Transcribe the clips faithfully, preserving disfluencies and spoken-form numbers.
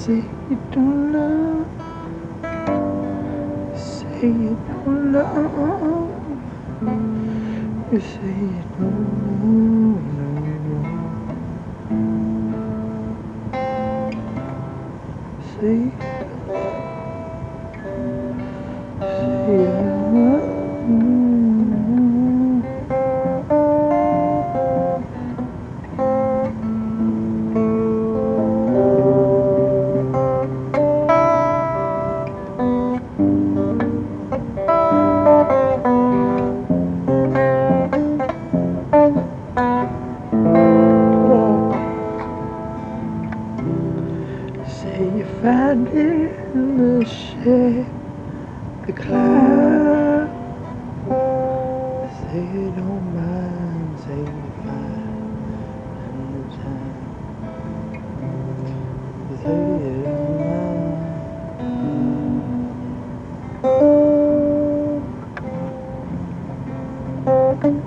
say you don't love, say you don't love, you say you don't love no more. Say, say you love me. Say you find it in the shade, the cloud. Say you don't mind, say you find in the time. Say you don't mind.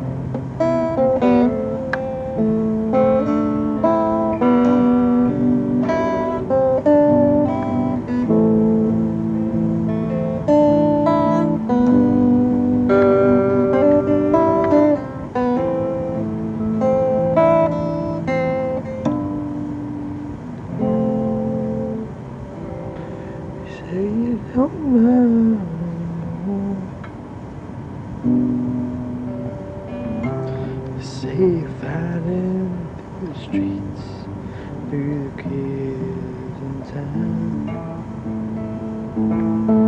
Say you don't mind. Say you find him through the streets, through the kids in town.